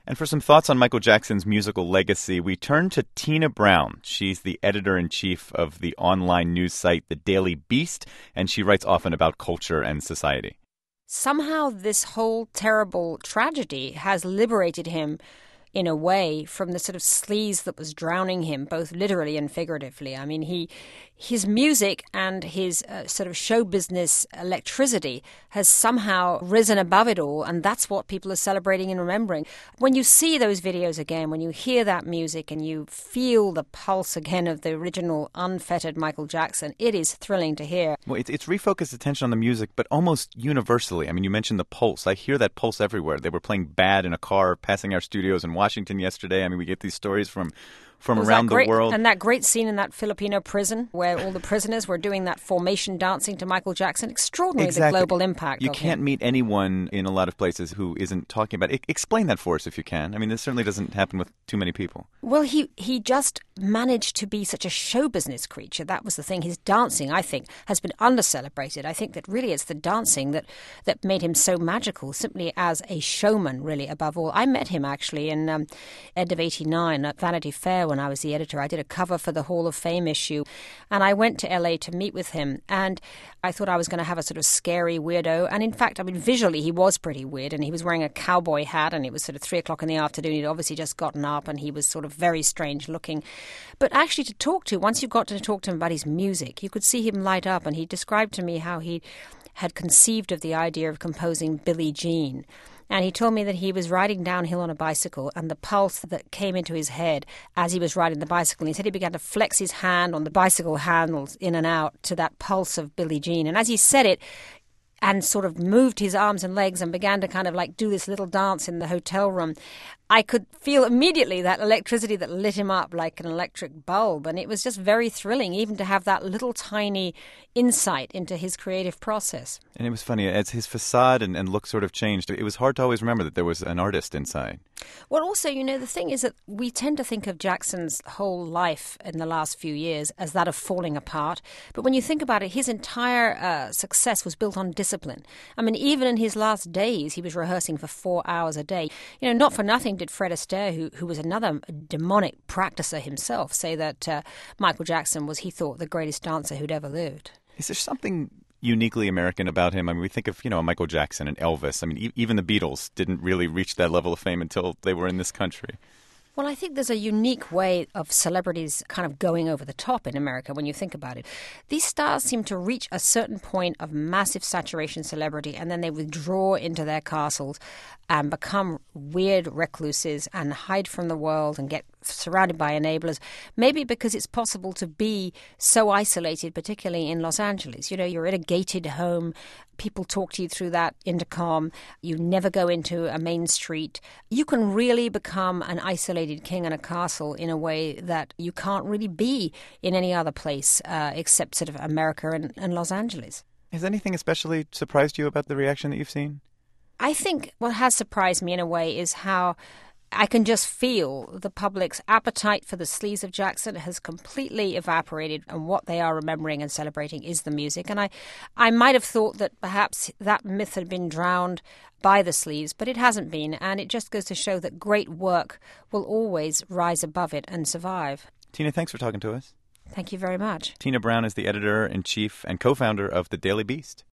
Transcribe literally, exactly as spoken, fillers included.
And for some thoughts on Michael Jackson's musical legacy, we turn to Tina Brown. She's the editor-in-chief of the online news site The Daily Beast, and she writes often about culture and society. Somehow this whole terrible tragedy has liberated him in a way from the sort of sleaze that was drowning him, both literally and figuratively. I mean, he, his music and his uh, sort of show business electricity has somehow risen above it all, and that's what people are celebrating and remembering. When you see those videos again, when you hear that music and you feel the pulse again of the original unfettered Michael Jackson, it is thrilling to hear. Well, it's, it's refocused attention on the music, but almost universally. I mean, you mentioned the pulse. I hear that pulse everywhere. They were playing Bad in a car passing our studios in Washington yesterday. I mean, we get these stories from from around the great, world. And that great scene in that Filipino prison where all the prisoners were doing that formation dancing to Michael Jackson. Extraordinary, exactly. The global impact You of can't him. meet anyone in a lot of places who isn't talking about it. Explain that for us if you can. I mean, this certainly doesn't happen with too many people. Well, he, he just managed to be such a show business creature. That was the thing. His dancing, I think, has been under-celebrated. I think that really it's the dancing that, that made him so magical, simply as a showman, really, above all. I met him, actually, in um, end of eighty-nine at Vanity Fair when I was the editor. I did a cover for the Hall of Fame issue, and I went to L A to meet with him, and I thought I was going to have a sort of scary weirdo, and in fact, I mean, visually he was pretty weird, and he was wearing a cowboy hat, and it was sort of three o'clock in the afternoon. He'd obviously just gotten up, and he was sort of very strange looking. But actually to talk to, once you got to talk to him about his music, you could see him light up, and he described to me how he had conceived of the idea of composing Billie Jean. And he told me that he was riding downhill on a bicycle, and the pulse that came into his head as he was riding the bicycle, and he said he began to flex his hand on the bicycle handles in and out to that pulse of Billie Jean. And as he said it, and sort of moved his arms and legs and began to kind of like do this little dance in the hotel room, I could feel immediately that electricity that lit him up like an electric bulb. And it was just very thrilling even to have that little tiny insight into his creative process. And it was funny, as his facade and, and look sort of changed, it was hard to always remember that there was an artist inside. Well, also, you know, the thing is that we tend to think of Jackson's whole life in the last few years as that of falling apart. But when you think about it, his entire uh, success was built on discipline. I mean, even in his last days, he was rehearsing for four hours a day. You know, not for nothing did Fred Astaire, who, who was another demonic practicer himself, say that uh, Michael Jackson was, he thought, the greatest dancer who'd ever lived. Is there something uniquely American about him? I mean, we think of, you know, Michael Jackson and Elvis. I mean, e- even the Beatles didn't really reach that level of fame until they were in this country. Well, I think there's a unique way of celebrities kind of going over the top in America when you think about it. These stars seem to reach a certain point of massive saturation celebrity, and then they withdraw into their castles and become weird recluses and hide from the world and get surrounded by enablers, maybe because it's possible to be so isolated, particularly in Los Angeles. You know, you're in a gated home. People talk to you through that intercom. You never go into a main street. You can really become an isolated king in a castle in a way that you can't really be in any other place uh, except sort of America and, and Los Angeles. Has anything especially surprised you about the reaction that you've seen? I think what has surprised me in a way is how I can just feel the public's appetite for the sleaze of Jackson has completely evaporated, and what they are remembering and celebrating is the music. And I, I might have thought that perhaps that myth had been drowned by the sleaze, but it hasn't been, and it just goes to show that great work will always rise above it and survive. Tina, thanks for talking to us. Thank you very much. Tina Brown is the editor-in-chief and co-founder of The Daily Beast.